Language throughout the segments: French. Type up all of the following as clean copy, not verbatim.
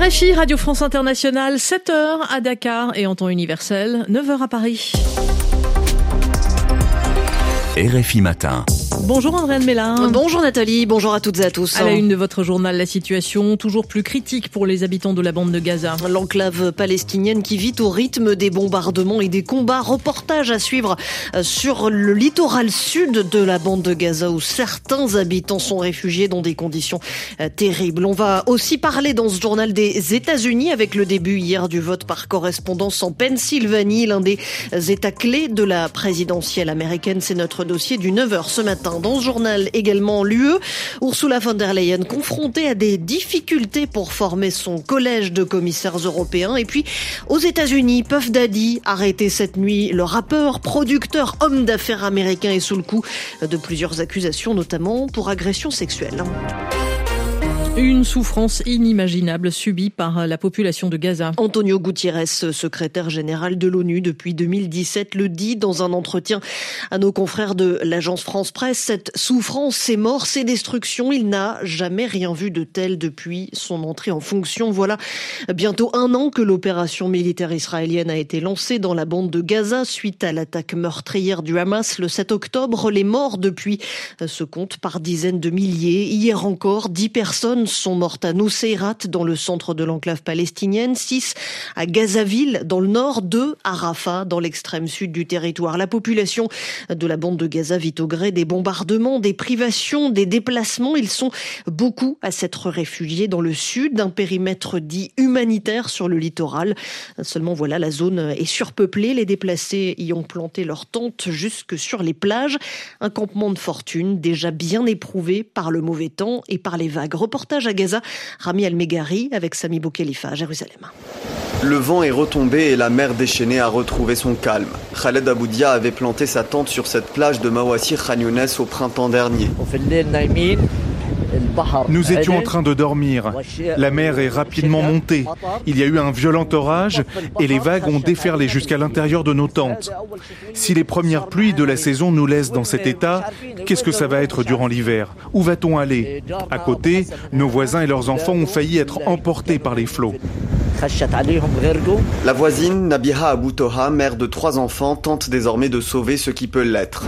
RFI, Radio France Internationale, 7h à Dakar et en temps universel, 9h à Paris. RFI Matin. Bonjour Andréane Mélin. Bonjour Nathalie, bonjour à toutes et à tous. À la une de votre journal, la situation toujours plus critique pour les habitants de la bande de Gaza. L'enclave palestinienne qui vit au rythme des bombardements et des combats. Reportage à suivre sur le littoral sud de la bande de Gaza où certains habitants sont réfugiés dans des conditions terribles. On va aussi parler dans ce journal des États-Unis avec le début hier du vote par correspondance en Pennsylvanie, l'un des États clés de la présidentielle américaine. C'est notre dossier du 9h ce matin. Dans ce journal également l'UE, Ursula von der Leyen confrontée à des difficultés pour former son collège de commissaires européens. Et puis aux États-Unis, Puff Daddy, arrêté cette nuit, le rappeur, producteur, homme d'affaires américain est sous le coup de plusieurs accusations, notamment pour agression sexuelle. Une souffrance inimaginable subie par la population de Gaza. Antonio Guterres, secrétaire général de l'ONU depuis 2017, le dit dans un entretien à nos confrères de l'agence France Presse. Cette souffrance, ces morts, ces destructions, il n'a jamais rien vu de tel depuis son entrée en fonction. Voilà bientôt un an que l'opération militaire israélienne a été lancée dans la bande de Gaza suite à l'attaque meurtrière du Hamas le 7 octobre. Les morts depuis se comptent par dizaines de milliers. Hier encore, 10 personnes sont mortes à Nuseirat, dans le centre de l'enclave palestinienne, 6 à Gazaville, dans le nord, 2 à Rafah, dans l'extrême sud du territoire. La population de la bande de Gaza vit au gré des bombardements, des privations, des déplacements. Ils sont beaucoup à s'être réfugiés dans le sud, d'un périmètre dit humanitaire sur le littoral. Seulement voilà, la zone est surpeuplée. Les déplacés y ont planté leurs tentes jusque sur les plages. Un campement de fortune déjà bien éprouvé par le mauvais temps et par les vagues. Reportage à Gaza, Rami Al-Meghari avec Sami Boukhelifa à Jérusalem. Le vent est retombé et la mer déchaînée a retrouvé son calme. Khaled Aboudia avait planté sa tente sur cette plage de Mawassi Khan Younes au printemps dernier. Nous étions en train de dormir. La mer est rapidement montée. Il y a eu un violent orage et les vagues ont déferlé jusqu'à l'intérieur de nos tentes. Si les premières pluies de la saison nous laissent dans cet état, qu'est-ce que ça va être durant l'hiver? Où va-t-on aller? À côté, nos voisins et leurs enfants ont failli être emportés par les flots. La voisine, Nabiha Abou Toha, mère de 3 enfants, tente désormais de sauver ce qui peut l'être.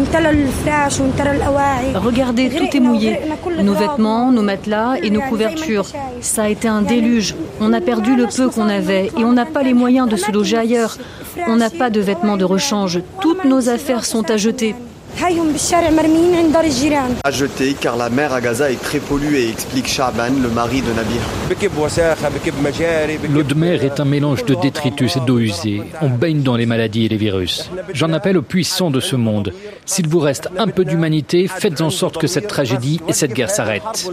Regardez, tout est mouillé. Nos vêtements, nos matelas et nos couvertures. Ça a été un déluge. On a perdu le peu qu'on avait et on n'a pas les moyens de se loger ailleurs. On n'a pas de vêtements de rechange. Toutes nos affaires sont à jeter. À jeter car la mer à Gaza est très polluée, explique Sha'ban, le mari de Nabiha. L'eau de mer est un mélange de détritus et d'eau usée. On baigne dans les maladies et les virus. J'en appelle aux puissants de ce monde. S'il vous reste un peu d'humanité, faites en sorte que cette tragédie et cette guerre s'arrêtent.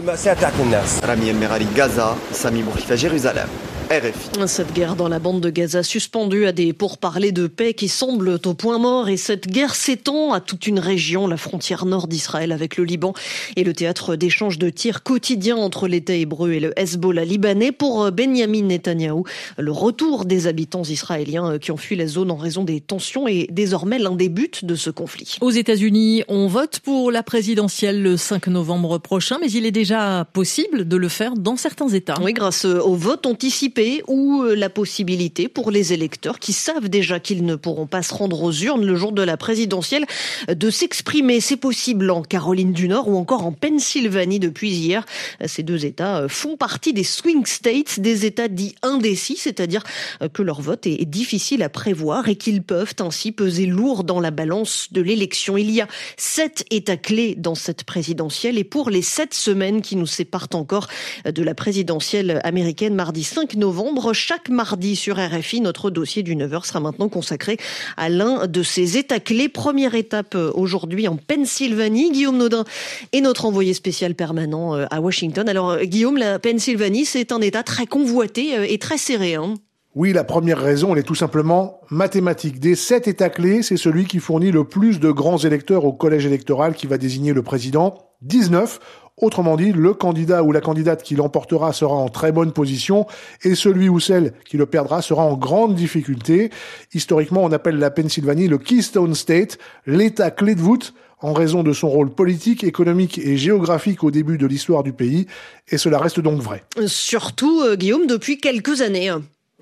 Rami El-Merari, Gaza, Sami Boukhelifa, Jérusalem. RFI. Cette guerre dans la bande de Gaza suspendue à des pourparlers de paix qui semblent au point mort et cette guerre s'étend à toute une région, la frontière nord d'Israël avec le Liban et le théâtre d'échanges de tirs quotidiens entre l'État hébreu et le Hezbollah libanais. Pour Benyamin Netanyahou, le retour des habitants israéliens qui ont fui la zone en raison des tensions est désormais l'un des buts de ce conflit. Aux États-Unis, on vote pour la présidentielle le 5 novembre prochain, mais il est déjà possible de le faire dans certains États. Oui, grâce au vote anticipé ou la possibilité pour les électeurs qui savent déjà qu'ils ne pourront pas se rendre aux urnes le jour de la présidentielle de s'exprimer. C'est possible en Caroline du Nord ou encore en Pennsylvanie depuis hier. Ces 2 États font partie des swing states, des États dits indécis, c'est-à-dire que leur vote est difficile à prévoir et qu'ils peuvent ainsi peser lourd dans la balance de l'élection. Il y a 7 États clés dans cette présidentielle et pour les 7 semaines qui nous séparent encore de la présidentielle américaine mardi 5 novembre, chaque mardi sur RFI, notre dossier du 9h sera maintenant consacré à l'un de ces États clés. Première étape aujourd'hui en Pennsylvanie. Guillaume Nodin est notre envoyé spécial permanent à Washington. Alors Guillaume, la Pennsylvanie, c'est un État très convoité et très serré, hein. Oui, la première raison, elle est tout simplement mathématique. Des 7 États clés, c'est celui qui fournit le plus de grands électeurs au collège électoral qui va désigner le président. 19. Autrement dit, le candidat ou la candidate qui l'emportera sera en très bonne position et celui ou celle qui le perdra sera en grande difficulté. Historiquement, on appelle la Pennsylvanie le Keystone State, l'État clé de voûte. en raison de son rôle politique, économique et géographique au début de l'histoire du pays. Et cela reste donc vrai. Surtout, Guillaume, depuis quelques années.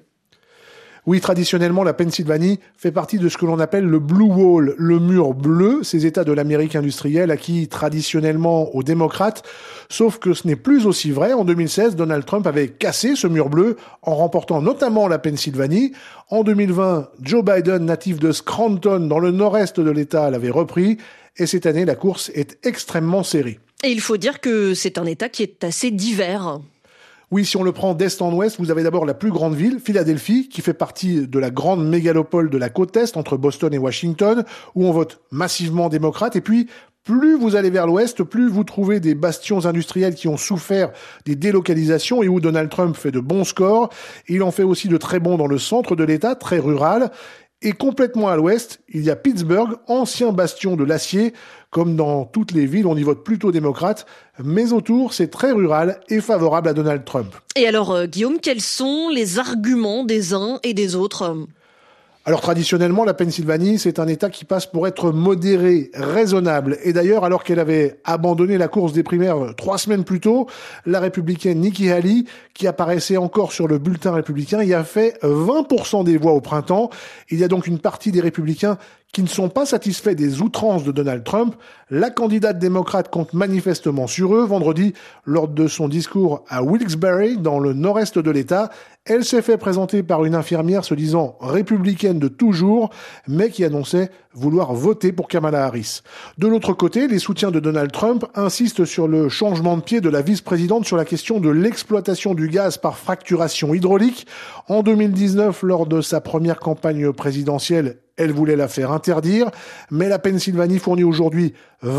Oui, traditionnellement, la Pennsylvanie fait partie de ce que l'on appelle le Blue Wall, le mur bleu, ces États de l'Amérique industrielle acquis traditionnellement aux démocrates. Sauf que ce n'est plus aussi vrai. En 2016, Donald Trump avait cassé ce mur bleu en remportant notamment la Pennsylvanie. En 2020, Joe Biden, natif de Scranton, dans le nord-est de l'État, l'avait repris. Et cette année, la course est extrêmement serrée. Et il faut dire que c'est un État qui est assez divers. Oui, si on le prend d'est en ouest, vous avez d'abord la plus grande ville, Philadelphie, qui fait partie de la grande mégalopole de la côte est, entre Boston et Washington, où on vote massivement démocrate. Et puis, plus vous allez vers l'ouest, plus vous trouvez des bastions industriels qui ont souffert des délocalisations et où Donald Trump fait de bons scores. Il en fait aussi de très bons dans le centre de l'État, très rural. Et complètement à l'ouest, il y a Pittsburgh, ancien bastion de l'acier. Comme dans toutes les villes, on y vote plutôt démocrate, mais autour, c'est très rural et favorable à Donald Trump. Et alors, Guillaume, quels sont les arguments des uns et des autres ? Alors traditionnellement, la Pennsylvanie, c'est un État qui passe pour être modéré, raisonnable. Et d'ailleurs, alors qu'elle avait abandonné la course des primaires 3 semaines plus tôt, la républicaine Nikki Haley, qui apparaissait encore sur le bulletin républicain, y a fait 20% des voix au printemps. Il y a donc une partie des républicains qui ne sont pas satisfaits des outrances de Donald Trump. La candidate démocrate compte manifestement sur eux. Vendredi, lors de son discours à Wilkes-Barre, dans le nord-est de l'État, elle s'est fait présenter par une infirmière se disant républicaine de toujours, mais qui annonçait vouloir voter pour Kamala Harris. De l'autre côté, les soutiens de Donald Trump insistent sur le changement de pied de la vice-présidente sur la question de l'exploitation du gaz par fracturation hydraulique. En 2019, lors de sa première campagne présidentielle, elle voulait la faire interdire, mais la Pennsylvanie fournit aujourd'hui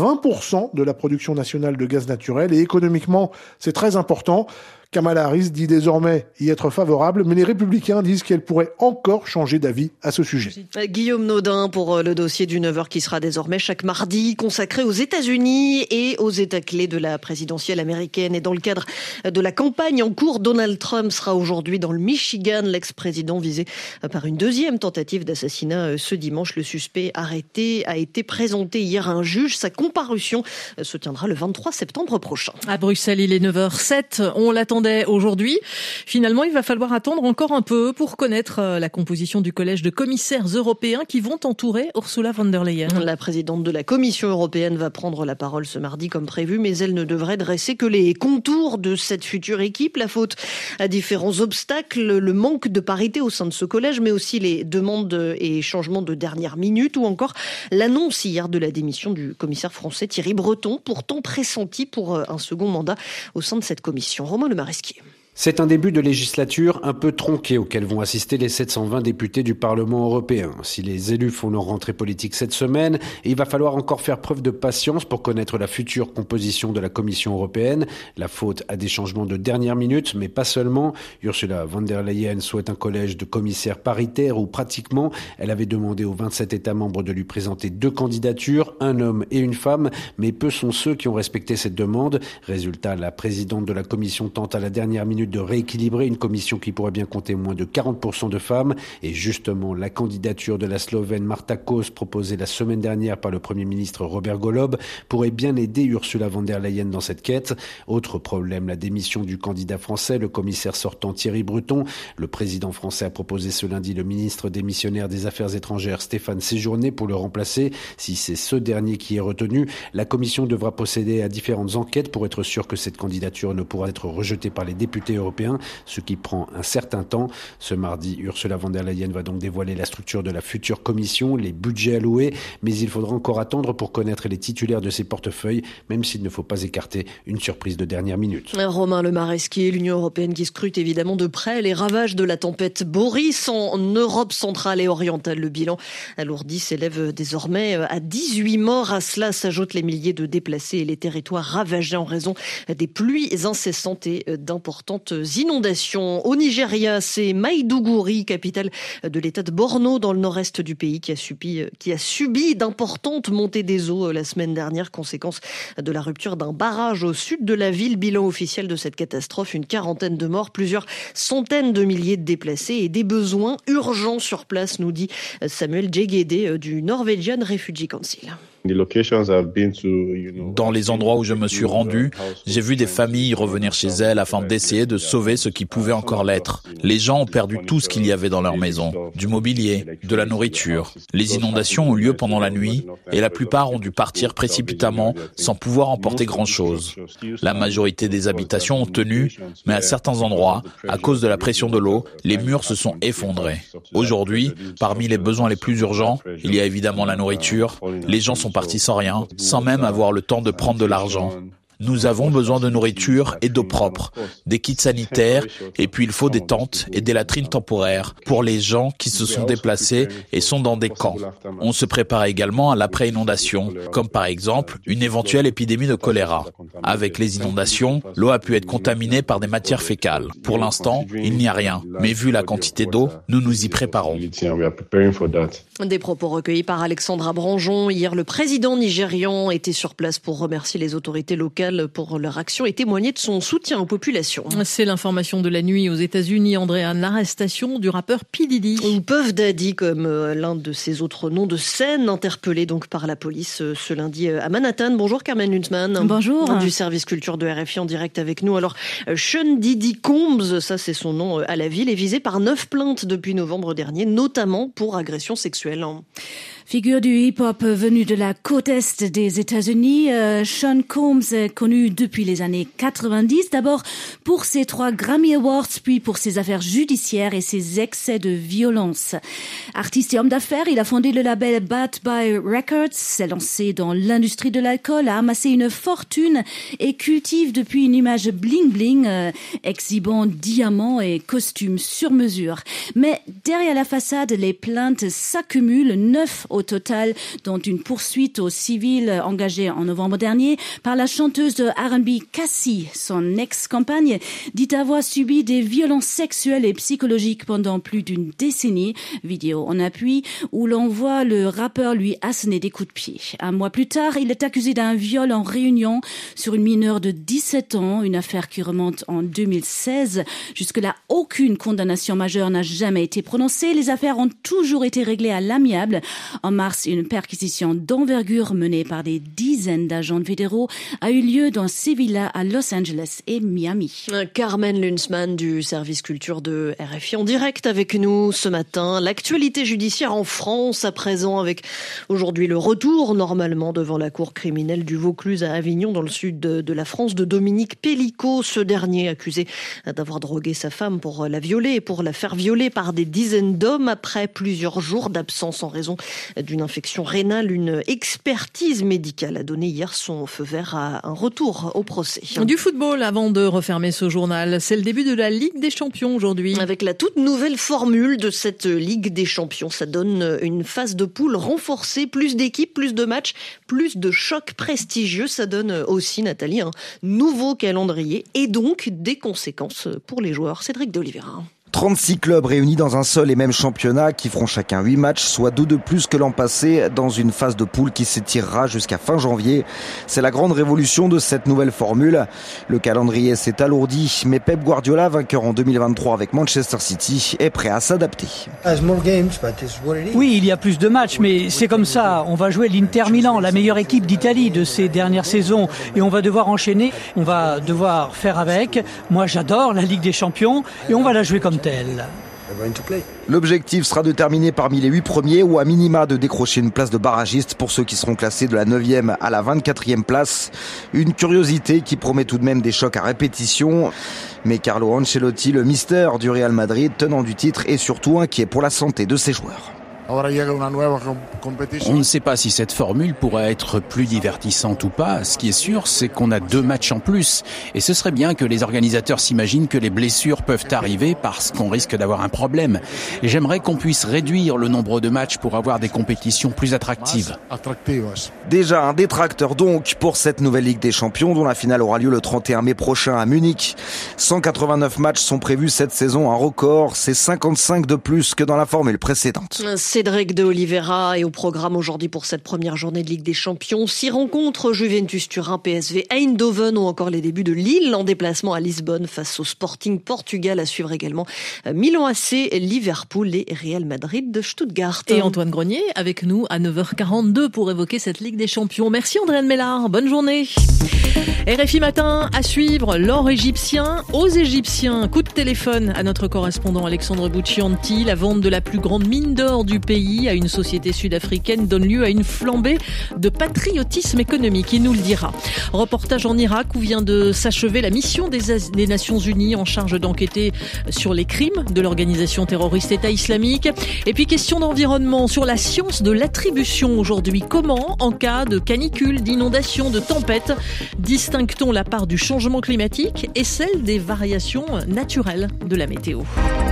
20% de la production nationale de gaz naturel et économiquement, c'est très important. Kamala Harris dit désormais y être favorable, mais les républicains disent qu'elle pourrait encore changer d'avis à ce sujet. Guillaume Naudin pour le dossier du 9h qui sera désormais chaque mardi consacré aux États-Unis et aux États clés de la présidentielle américaine. Et dans le cadre de la campagne en cours, Donald Trump sera aujourd'hui dans le Michigan, l'ex-président visé par une deuxième tentative d'assassinat ce dimanche. Le suspect arrêté a été présenté hier à un juge. Sa comparution se tiendra le 23 septembre prochain. À Bruxelles, il est 9h07. On l'attendait aujourd'hui. Finalement, il va falloir attendre encore un peu pour connaître la composition du collège de commissaires européens qui vont entourer Ursula von der Leyen. La présidente de la Commission européenne va prendre la parole ce mardi comme prévu, mais elle ne devrait dresser que les contours de cette future équipe. La faute à différents obstacles, le manque de parité au sein de ce collège, mais aussi les demandes et changements de dernière minute ou encore l'annonce hier de la démission du commissaire français Thierry Breton, pourtant pressenti pour un second mandat au sein de cette commission. Romain Lemaresquier. C'est un début de législature un peu tronqué auquel vont assister les 720 députés du Parlement européen. Si les élus font leur rentrée politique cette semaine, il va falloir encore faire preuve de patience pour connaître la future composition de la Commission européenne. La faute à des changements de dernière minute, mais pas seulement. Ursula von der Leyen souhaite un collège de commissaires paritaires où pratiquement elle avait demandé aux 27 États membres de lui présenter 2 candidatures, un homme et une femme, mais peu sont ceux qui ont respecté cette demande. Résultat, la présidente de la Commission tente à la dernière minute de rééquilibrer une commission qui pourrait bien compter moins de 40% de femmes. Et justement, la candidature de la Slovène Marta Kos, proposée la semaine dernière par le Premier ministre Robert Golob, pourrait bien aider Ursula von der Leyen dans cette quête. Autre problème, la démission du candidat français, le commissaire sortant Thierry Breton. Le président français a proposé ce lundi le ministre démissionnaire des Affaires étrangères Stéphane Séjourné pour le remplacer. Si c'est ce dernier qui est retenu, la commission devra procéder à différentes enquêtes pour être sûr que cette candidature ne pourra être rejetée par les députés européen, ce qui prend un certain temps. Ce mardi, Ursula von der Leyen va donc dévoiler la structure de la future commission, les budgets alloués, mais il faudra encore attendre pour connaître les titulaires de ces portefeuilles, même s'il ne faut pas écarter une surprise de dernière minute. Romain Lemaresquier, l'Union européenne qui scrute évidemment de près les ravages de la tempête Boris en Europe centrale et orientale. Le bilan alourdi s'élève désormais à 18 morts. À cela s'ajoutent les milliers de déplacés et les territoires ravagés en raison des pluies incessantes et d'importantes inondations. Au Nigeria, c'est Maïdougouri, capitale de l'état de Borno, dans le nord-est du pays, qui a subi d'importantes montées des eaux la semaine dernière, conséquence de la rupture d'un barrage au sud de la ville. Bilan officiel de cette catastrophe, une quarantaine de morts, plusieurs centaines de milliers de déplacés et des besoins urgents sur place, nous dit Samuel Djegede du Norwegian Refugee Council. Dans les endroits où je me suis rendu, j'ai vu des familles revenir chez elles afin d'essayer de sauver ce qui pouvait encore l'être. Les gens ont perdu tout ce qu'il y avait dans leur maison, du mobilier, de la nourriture. Les inondations ont lieu pendant la nuit et la plupart ont dû partir précipitamment sans pouvoir emporter grand-chose. La majorité des habitations ont tenu, mais à certains endroits, à cause de la pression de l'eau, les murs se sont effondrés. Aujourd'hui, parmi les besoins les plus urgents, il y a évidemment la nourriture. Les gens sont partis sans rien, sans même avoir le temps de prendre de l'argent. Nous avons besoin de nourriture et d'eau propre, des kits sanitaires, et puis il faut des tentes et des latrines temporaires pour les gens qui se sont déplacés et sont dans des camps. On se prépare également à l'après-inondation, comme par exemple une éventuelle épidémie de choléra. Avec les inondations, l'eau a pu être contaminée par des matières fécales. Pour l'instant, il n'y a rien, mais vu la quantité d'eau, nous nous y préparons. Des propos recueillis par Alexandra Branjon. Hier, le président nigérian était sur place pour remercier les autorités locales pour leur action et témoigner de son soutien aux populations. C'est l'information de la nuit aux États-Unis, Andréane, l'arrestation du rappeur P. Diddy. Ou Puff Daddy, comme l'un de ses autres noms de scène, interpellé donc par la police ce lundi à Manhattan. Bonjour Carmen Lunzmann. Bonjour. Du service culture de RFI en direct avec nous. Alors, Sean Diddy Combs, ça c'est son nom à la ville, est visé par 9 plaintes depuis novembre dernier, notamment pour agression sexuelle. Figure du hip-hop venue de la côte est des États-Unis, Sean Combs est connu depuis les années 90, d'abord pour ses 3 Grammy Awards, puis pour ses affaires judiciaires et ses excès de violence. Artiste et homme d'affaires, il a fondé le label Bad Boy Records, s'est lancé dans l'industrie de l'alcool, a amassé une fortune et cultive depuis une image bling-bling, exhibant diamants et costumes sur mesure. Mais derrière la façade, les plaintes s'accumulent, 9 au total, dont une poursuite au civil engagée en novembre dernier par la chanteuse de R&B Cassie. Son ex-compagne dit avoir subi des violences sexuelles et psychologiques pendant plus d'une décennie. Vidéo en appui où l'on voit le rappeur lui asséner des coups de pied. Un mois plus tard, il est accusé d'un viol en Réunion sur une mineure de 17 ans, une affaire qui remonte en 2016. Jusque-là, aucune condamnation majeure n'a jamais été prononcée. Les affaires ont toujours été réglées à l'amiable. En mars, une perquisition d'envergure menée par des dizaines d'agents fédéraux a eu lieu dans ces villas à Los Angeles et Miami. Carmen Lunzmann du service culture de RFI en direct avec nous ce matin. L'actualité judiciaire en France à présent avec aujourd'hui le retour normalement devant la cour criminelle du Vaucluse à Avignon dans le sud de la France de Dominique Pellicot. Ce dernier accusé d'avoir drogué sa femme pour la violer et pour la faire violer par des dizaines d'hommes après plusieurs jours d'absence en raison d'une infection rénale. Une expertise médicale a donné hier son feu vert à un retour au procès. Du football avant de refermer ce journal, c'est le début de la Ligue des Champions aujourd'hui. Avec la toute nouvelle formule de cette Ligue des Champions, ça donne une phase de poule renforcée, plus d'équipes, plus de matchs, plus de chocs prestigieux. Ça donne aussi, Nathalie, un nouveau calendrier et donc des conséquences pour les joueurs. Cédric de Oliveira. 36 clubs réunis dans un seul et même championnat qui feront chacun 8 matchs, soit 2 de plus que l'an passé, dans une phase de poule qui s'étirera jusqu'à fin janvier. C'est la grande révolution de cette nouvelle formule. Le calendrier s'est alourdi, mais Pep Guardiola, vainqueur en 2023 avec Manchester City, est prêt à s'adapter. Oui, il y a plus de matchs, mais c'est comme ça. On va jouer l'Inter Milan, la meilleure équipe d'Italie de ces dernières saisons, et on va devoir enchaîner, on va devoir faire avec. Moi, j'adore la Ligue des Champions, et on va la jouer comme telle. L'objectif sera de terminer parmi les 8 premiers ou à minima de décrocher une place de barragiste pour ceux qui seront classés de la 9e à la 24e place. Une curiosité qui promet tout de même des chocs à répétition. Mais Carlo Ancelotti, le mister du Real Madrid, tenant du titre, est surtout inquiet pour la santé de ses joueurs. On ne sait pas si cette formule pourra être plus divertissante ou pas. Ce qui est sûr, c'est qu'on a 2 matchs en plus. Et ce serait bien que les organisateurs s'imaginent que les blessures peuvent arriver parce qu'on risque d'avoir un problème. Et j'aimerais qu'on puisse réduire le nombre de matchs pour avoir des compétitions plus attractives. Déjà un détracteur donc pour cette nouvelle Ligue des Champions dont la finale aura lieu le 31 mai prochain à Munich. 189 matchs sont prévus cette saison, un record. C'est 55 de plus que dans la formule précédente. Cédric de Oliveira est au programme aujourd'hui pour cette première journée de Ligue des Champions. 6 rencontres, Juventus Turin, PSV Eindhoven ou encore les débuts de Lille en déplacement à Lisbonne face au Sporting Portugal. À suivre également Milan AC, Liverpool et Real Madrid de Stuttgart. Et Antoine Grenier avec nous à 9h42 pour évoquer cette Ligue des Champions. Merci Andréane Mélard, bonne journée. RFI Matin à suivre, l'or égyptien aux Égyptiens. Coup de téléphone à notre correspondant Alexandre Buccianti. La vente de la plus grande mine d'or du pays à une société sud-africaine donne lieu à une flambée de patriotisme économique. Il nous le dira. Reportage en Irak où vient de s'achever la mission des Nations Unies en charge d'enquêter sur les crimes de l'organisation terroriste État islamique. Et puis question d'environnement sur la science de l'attribution aujourd'hui. Comment, en cas de canicule, d'inondation, de tempête, distingue-t-on la part du changement climatique et celle des variations naturelles de la météo?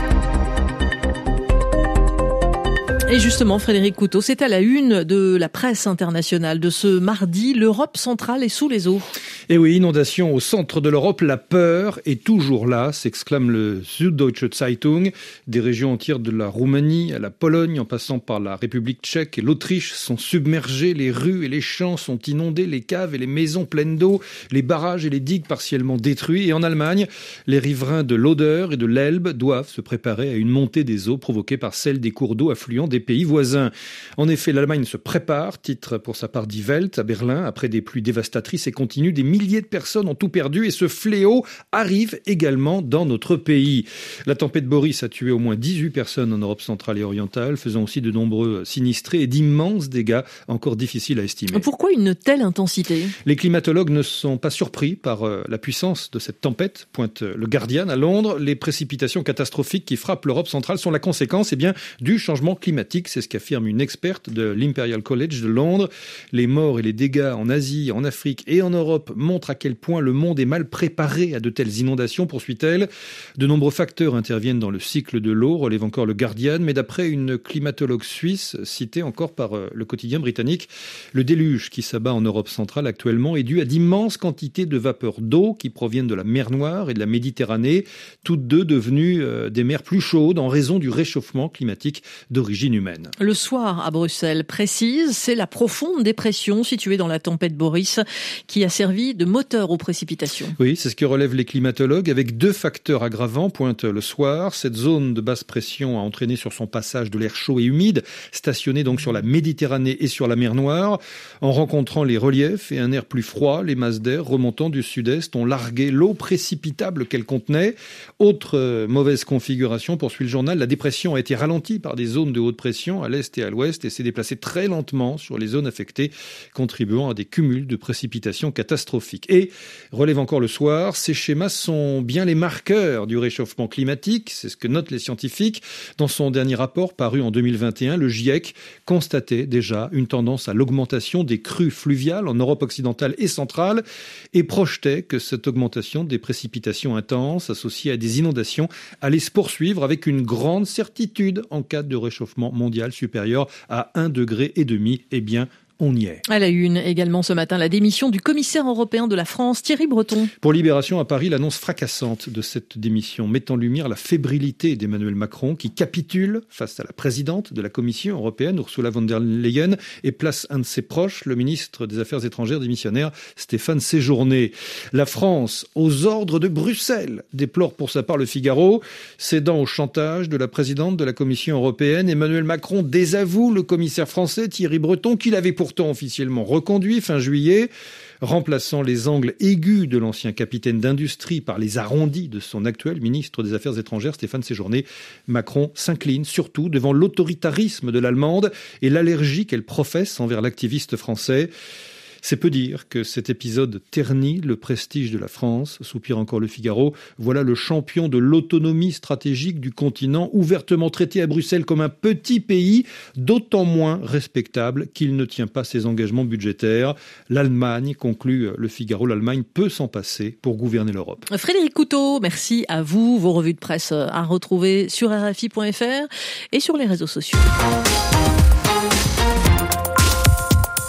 Et justement, Frédéric Couteau, c'est à la une de la presse internationale de ce mardi. L'Europe centrale est sous les eaux. Et oui, inondation au centre de l'Europe, la peur est toujours là, s'exclame le Süddeutsche Zeitung. Des régions entières de la Roumanie à la Pologne, en passant par la République tchèque et l'Autriche, sont submergées. Les rues et les champs sont inondés, les caves et les maisons pleines d'eau, les barrages et les digues partiellement détruits. Et en Allemagne, les riverains de l'Oder et de l'Elbe doivent se préparer à une montée des eaux provoquée par celle des cours d'eau affluents des pays voisins. En effet, l'Allemagne se prépare, titre pour sa part Die Welt à Berlin, après des pluies dévastatrices et continues. Des milliers de personnes ont tout perdu et ce fléau arrive également dans notre pays. La tempête Boris a tué au moins 18 personnes en Europe centrale et orientale, faisant aussi de nombreux sinistrés et d'immenses dégâts encore difficiles à estimer. Pourquoi une telle intensité ? Les climatologues ne sont pas surpris par la puissance de cette tempête, pointe le Guardian à Londres. Les précipitations catastrophiques qui frappent l'Europe centrale sont la conséquence du changement climatique. C'est ce qu'affirme une experte de l'Imperial College de Londres. Les morts et les dégâts en Asie, en Afrique et en Europe montrent à quel point le monde est mal préparé à de telles inondations, poursuit-elle. De nombreux facteurs interviennent dans le cycle de l'eau, relève encore le Guardian, mais d'après une climatologue suisse, citée encore par le quotidien britannique, le déluge qui s'abat en Europe centrale actuellement est dû à d'immenses quantités de vapeur d'eau qui proviennent de la mer Noire et de la Méditerranée, toutes deux devenues des mers plus chaudes en raison du réchauffement climatique d'origine humaine. Le soir à Bruxelles, précise, c'est la profonde dépression située dans la tempête Boris qui a servi de moteur aux précipitations. Oui, c'est ce que relèvent les climatologues avec 2 facteurs aggravants, pointe le soir. Cette zone de basse pression a entraîné sur son passage de l'air chaud et humide, stationné donc sur la Méditerranée et sur la mer Noire. En rencontrant les reliefs et un air plus froid, les masses d'air remontant du sud-est ont largué l'eau précipitable qu'elle contenait. Autre mauvaise configuration, poursuit le journal, la dépression a été ralentie par des zones de haute pression à l'est et à l'ouest et s'est déplacée très lentement sur les zones affectées, contribuant à des cumuls de précipitations catastrophiques. Et, relève encore le soir, ces schémas sont bien les marqueurs du réchauffement climatique, c'est ce que notent les scientifiques. Dans son dernier rapport paru en 2021, le GIEC constatait déjà une tendance à l'augmentation des crues fluviales en Europe occidentale et centrale et projetait que cette augmentation des précipitations intenses associées à des inondations allait se poursuivre avec une grande certitude en cas de réchauffement mondial supérieur à 1,5 degré. Eh bien, on y est. À la une également ce matin, la démission du commissaire européen de la France, Thierry Breton. Pour Libération à Paris, l'annonce fracassante de cette démission met en lumière la fébrilité d'Emmanuel Macron qui capitule face à la présidente de la Commission européenne, Ursula von der Leyen, et place un de ses proches, le ministre des Affaires étrangères démissionnaire, Stéphane Séjourné. La France, aux ordres de Bruxelles, déplore pour sa part le Figaro. Cédant au chantage de la présidente de la Commission européenne, Emmanuel Macron désavoue le commissaire français Thierry Breton qu'il avait pourtant officiellement reconduit fin juillet, remplaçant les angles aigus de l'ancien capitaine d'industrie par les arrondis de son actuel ministre des Affaires étrangères, Stéphane Séjourné. Macron s'incline surtout devant l'autoritarisme de l'Allemande et l'allergie qu'elle professe envers l'activiste français. C'est peu dire que cet épisode ternit le prestige de la France, soupire encore le Figaro. Voilà le champion de l'autonomie stratégique du continent, ouvertement traité à Bruxelles comme un petit pays, d'autant moins respectable qu'il ne tient pas ses engagements budgétaires. L'Allemagne, conclut le Figaro, l'Allemagne peut s'en passer pour gouverner l'Europe. Frédéric Couteau, merci à vous. Vos revues de presse à retrouver sur RFI.fr et sur les réseaux sociaux.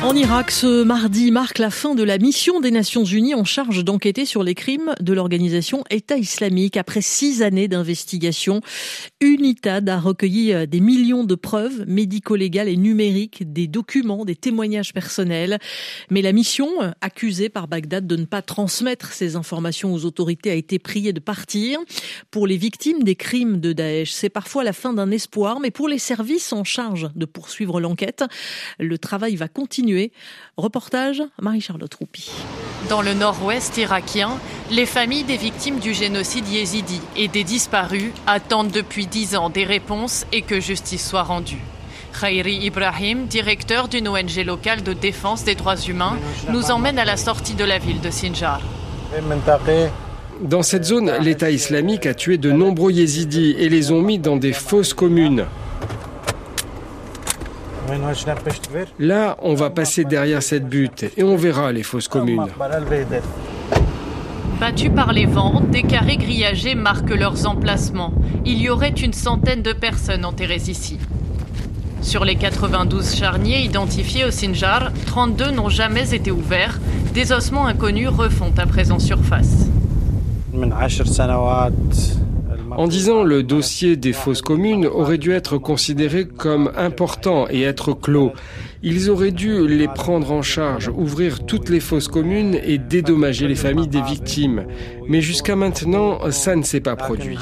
En Irak, ce mardi marque la fin de la mission des Nations Unies en charge d'enquêter sur les crimes de l'organisation État islamique. Après 6 années d'investigation, UNITAD a recueilli des millions de preuves médico-légales et numériques, des documents, des témoignages personnels. Mais la mission, accusée par Bagdad de ne pas transmettre ces informations aux autorités, a été priée de partir. Pour les victimes des crimes de Daesh, c'est parfois la fin d'un espoir, mais pour les services en charge de poursuivre l'enquête, le travail va continuer. Reportage Marie-Charlotte Roupi. Dans le nord-ouest irakien, les familles des victimes du génocide yézidi et des disparus attendent depuis 10 ans des réponses et que justice soit rendue. Khairi Ibrahim, directeur d'une ONG locale de défense des droits humains, nous emmène à la sortie de la ville de Sinjar. Dans cette zone, l'État islamique a tué de nombreux yézidis et les ont mis dans des fosses communes. Là, on va passer derrière cette butte et on verra les fosses communes. Battus par les vents, des carrés grillagés marquent leurs emplacements. Il y aurait une centaine de personnes enterrées ici. Sur les 92 charniers identifiés au Sinjar, 32 n'ont jamais été ouverts. Des ossements inconnus refont à présent surface. En 10 ans, le dossier des fosses communes aurait dû être considéré comme important et être clos. Ils auraient dû les prendre en charge, ouvrir toutes les fosses communes et dédommager les familles des victimes. Mais jusqu'à maintenant, ça ne s'est pas produit.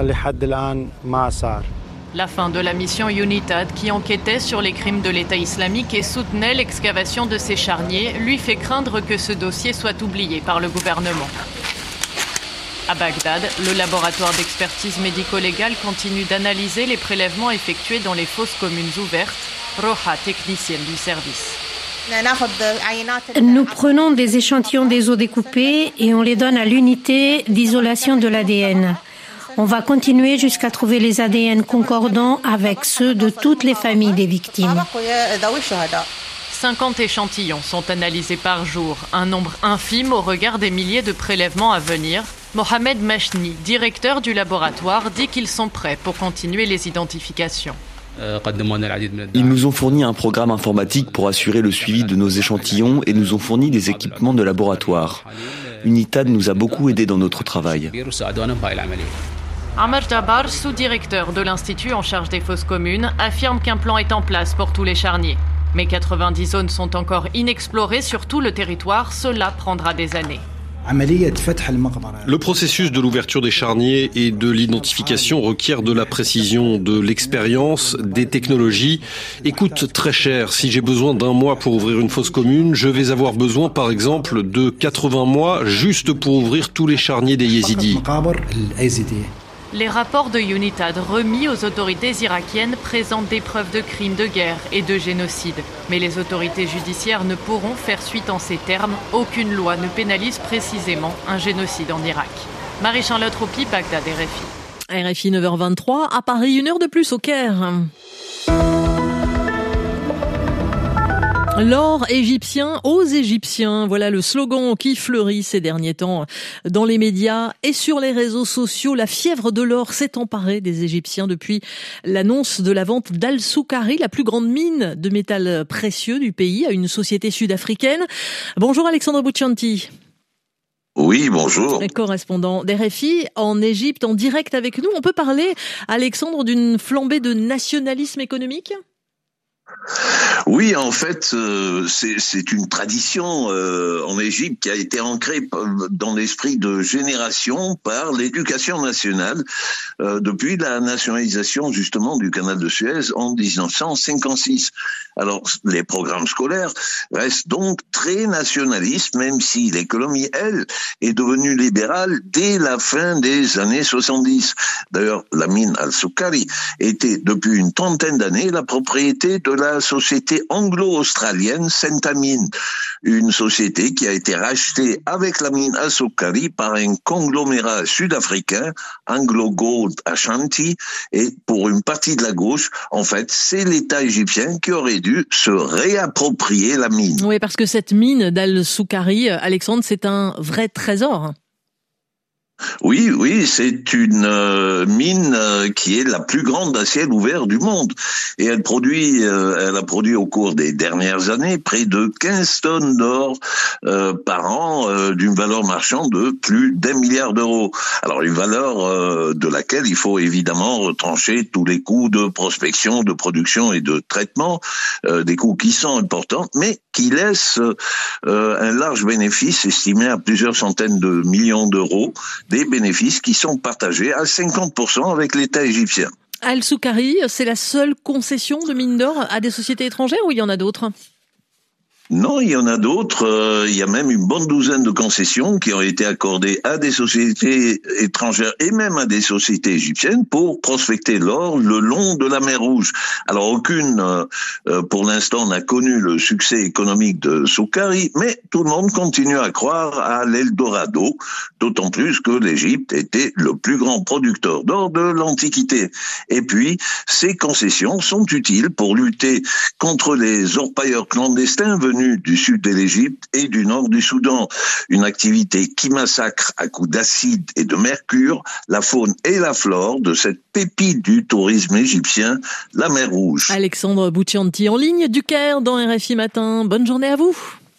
La fin de la mission UNITAD, qui enquêtait sur les crimes de l'État islamique et soutenait l'excavation de ces charniers, lui fait craindre que ce dossier soit oublié par le gouvernement. À Bagdad, le laboratoire d'expertise médico-légale continue d'analyser les prélèvements effectués dans les fosses communes ouvertes. Roha, technicienne du service. Nous prenons des échantillons des os découpés et on les donne à l'unité d'isolation de l'ADN. On va continuer jusqu'à trouver les ADN concordants avec ceux de toutes les familles des victimes. 50 échantillons sont analysés par jour, un nombre infime au regard des milliers de prélèvements à venir. Mohamed Machni, directeur du laboratoire, dit qu'ils sont prêts pour continuer les identifications. Ils nous ont fourni un programme informatique pour assurer le suivi de nos échantillons et nous ont fourni des équipements de laboratoire. UNITAD nous a beaucoup aidés dans notre travail. Amar Jabbar, sous-directeur de l'Institut en charge des fosses communes, affirme qu'un plan est en place pour tous les charniers. Mais 90 zones sont encore inexplorées sur tout le territoire, cela prendra des années. Le processus de l'ouverture des charniers et de l'identification requiert de la précision, de l'expérience, des technologies et coûte très cher. Si j'ai besoin d'1 mois pour ouvrir une fosse commune, je vais avoir besoin par exemple de 80 mois juste pour ouvrir tous les charniers des yézidis. Les rapports de UNITAD remis aux autorités irakiennes présentent des preuves de crimes de guerre et de génocide. Mais les autorités judiciaires ne pourront faire suite en ces termes. Aucune loi ne pénalise précisément un génocide en Irak. Marie-Charlotte Roupi, Bagdad, RFI. RFI 9h23, à Paris, 1 heure de plus au Caire. L'or égyptien aux Égyptiens, voilà le slogan qui fleurit ces derniers temps dans les médias et sur les réseaux sociaux. La fièvre de l'or s'est emparée des Égyptiens depuis l'annonce de la vente d'Al-Soukhari, la plus grande mine de métal précieux du pays, à une société sud-africaine. Bonjour Alexandre Bouchanti. Oui, bonjour. Correspondant d'RFI en Égypte, en direct avec nous. On peut parler, Alexandre, d'une flambée de nationalisme économique ? Oui, en fait, c'est une tradition en Égypte qui a été ancrée dans l'esprit de génération par l'éducation nationale depuis la nationalisation justement du canal de Suez en 1956. Alors, les programmes scolaires restent donc très nationalistes, même si l'économie, elle, est devenue libérale dès la fin des années 70. D'ailleurs, la mine Al-Soukhari était depuis une trentaine d'années la propriété de la société anglo-australienne Centamin, une société qui a été rachetée avec la mine Al-Soukhari par un conglomérat sud-africain, Anglo Gold Ashanti, et pour une partie de la gauche, en fait, c'est l'État égyptien qui aurait dû se réapproprier la mine. Oui, parce que cette mine d'Al-Soukhari, Alexandre, c'est un vrai trésor. Oui, c'est une mine qui est la plus grande à ciel ouvert du monde. Et elle a produit au cours des dernières années près de 15 tonnes d'or par an, d'une valeur marchande de plus d'1 milliard d'euros. Alors une valeur de laquelle il faut évidemment retrancher tous les coûts de prospection, de production et de traitement, des coûts qui sont importants, mais qui laissent un large bénéfice estimé à plusieurs centaines de millions d'euros, des bénéfices qui sont partagés à 50% avec l'État égyptien. Al-Soukhari, c'est la seule concession de mine d'or à des sociétés étrangères ou il y en a d'autres ? Non, il y en a d'autres. Il y a même une bonne douzaine de concessions qui ont été accordées à des sociétés étrangères et même à des sociétés égyptiennes pour prospecter l'or le long de la mer Rouge. Alors aucune, pour l'instant, n'a connu le succès économique de Soukhari, mais tout le monde continue à croire à l'Eldorado, d'autant plus que l'Égypte était le plus grand producteur d'or de l'Antiquité. Et puis, ces concessions sont utiles pour lutter contre les orpailleurs clandestins venus du sud de l'Égypte et du nord du Soudan. Une activité qui massacre à coups d'acide et de mercure la faune et la flore de cette pépite du tourisme égyptien, la mer Rouge. Alexandre Bouccianti en ligne du Caire dans RFI Matin. Bonne journée à vous.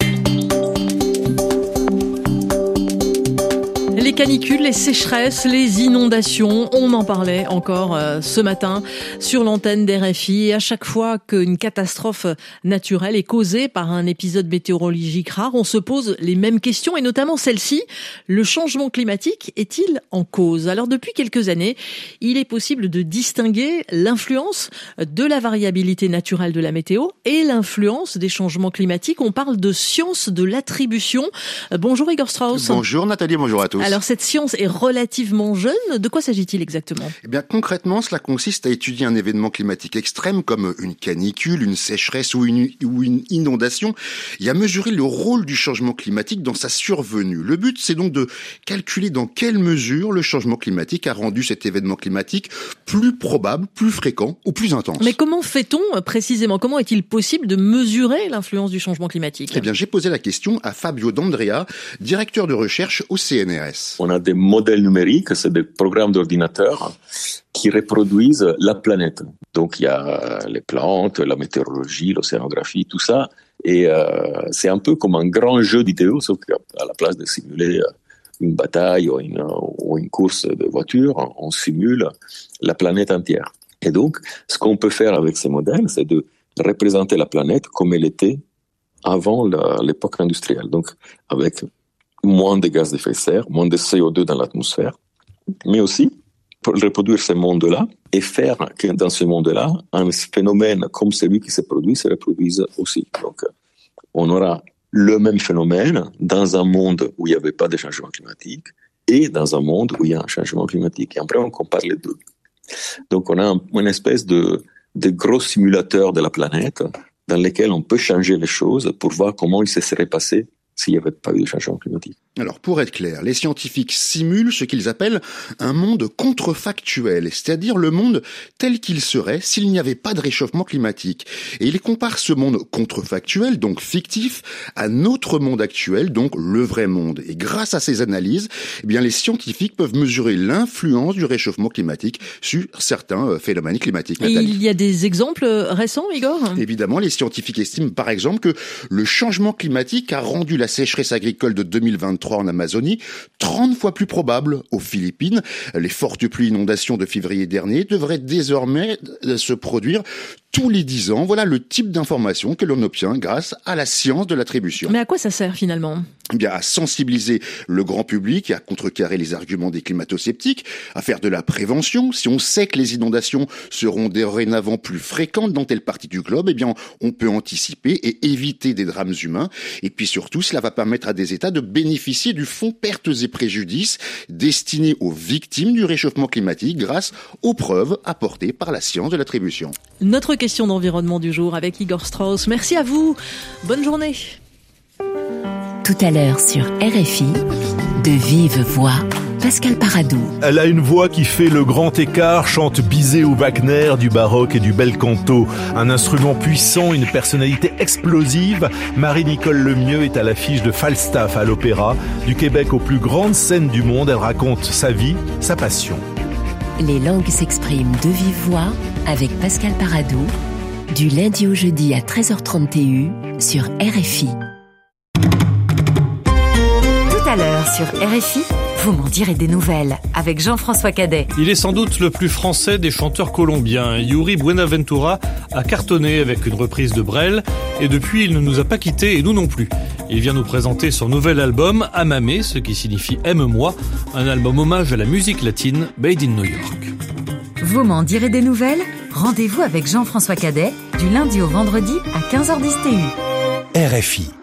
Les canicules, les sécheresses, les inondations, on en parlait encore ce matin sur l'antenne d'RFI. Et à chaque fois qu'une catastrophe naturelle est causée par un épisode météorologique rare, on se pose les mêmes questions et notamment celle-ci. Le changement climatique est-il en cause ? Alors depuis quelques années, il est possible de distinguer l'influence de la variabilité naturelle de la météo et l'influence des changements climatiques. On parle de science de l'attribution. Bonjour Igor Strauss. Bonjour Nathalie, bonjour à tous. Alors cette science est relativement jeune. De quoi s'agit-il exactement ? Eh bien concrètement, cela consiste à étudier un événement climatique extrême comme une canicule, une sécheresse ou une inondation et à mesurer le rôle du changement climatique dans sa survenue. Le but, c'est donc de calculer dans quelle mesure le changement climatique a rendu cet événement climatique plus probable, plus fréquent ou plus intense. Mais comment fait-on précisément ? Comment est-il possible de mesurer l'influence du changement climatique ? Eh bien, j'ai posé la question à Fabio D'Andrea, directeur de recherche au CNRS. On a des modèles numériques, c'est des programmes d'ordinateur qui reproduisent la planète. Donc il y a les plantes, la météorologie, l'océanographie, tout ça. Et c'est un peu comme un grand jeu vidéo, sauf qu'à la place de simuler une bataille ou une course de voiture, on simule la planète entière. Et donc, ce qu'on peut faire avec ces modèles, c'est de représenter la planète comme elle était avant l'époque industrielle. Donc, avec moins de gaz d'effet de serre, moins de CO2 dans l'atmosphère, mais aussi pour reproduire ce monde-là et faire que dans ce monde-là, un phénomène comme celui qui se produit se reproduise aussi. Donc, on aura le même phénomène dans un monde où il n'y avait pas de changement climatique et dans un monde où il y a un changement climatique. Et après, on compare les deux. Donc, on a une espèce de gros simulateur de la planète dans lequel on peut changer les choses pour voir comment il se serait passé s'il n'y avait pas eu de changement climatique. Alors, pour être clair, les scientifiques simulent ce qu'ils appellent un monde contrefactuel, c'est-à-dire le monde tel qu'il serait s'il n'y avait pas de réchauffement climatique. Et ils comparent ce monde contrefactuel, donc fictif, à notre monde actuel, donc le vrai monde. Et grâce à ces analyses, eh bien, les scientifiques peuvent mesurer l'influence du réchauffement climatique sur certains phénomènes climatiques. Et il y a des exemples récents, Igor ? Évidemment, les scientifiques estiment par exemple que le changement climatique a rendu la sécheresse agricole de 2023 en Amazonie 30 fois plus probable aux Philippines. Les fortes pluies inondations de février dernier devraient désormais se produire tous les 10 ans. Voilà le type d'information que l'on obtient grâce à la science de l'attribution. Mais à quoi ça sert finalement ? Eh bien, à sensibiliser le grand public et à contrecarrer les arguments des climato-sceptiques, à faire de la prévention. Si on sait que les inondations seront dorénavant plus fréquentes dans telle partie du globe, eh bien, on peut anticiper et éviter des drames humains. Et puis surtout, cela va permettre à des États de bénéficier du fonds pertes et préjudices destiné aux victimes du réchauffement climatique grâce aux preuves apportées par la science de l'attribution. Notre question d'environnement du jour avec Igor Strauss. Merci à vous. Bonne journée. Tout à l'heure sur RFI, de vive voix, Pascal Paradou. Elle a une voix qui fait le grand écart, chante Bizet ou Wagner, du baroque et du bel canto. Un instrument puissant, une personnalité explosive. Marie-Nicole Lemieux est à l'affiche de Falstaff à l'Opéra. Du Québec aux plus grandes scènes du monde, elle raconte sa vie, sa passion. Les langues s'expriment de vive voix avec Pascal Paradou, du lundi au jeudi à 13h30 TU sur RFI. Tout à l'heure sur RFI, vous m'en direz des nouvelles avec Jean-François Cadet. Il est sans doute le plus français des chanteurs colombiens. Yuri Buenaventura a cartonné avec une reprise de Brel et depuis il ne nous a pas quittés et nous non plus. Il vient nous présenter son nouvel album Amame, ce qui signifie Aime-moi, un album hommage à la musique latine made in New York. Vous m'en direz des nouvelles ? Rendez-vous avec Jean-François Cadet du lundi au vendredi à 15h10 TU. RFI.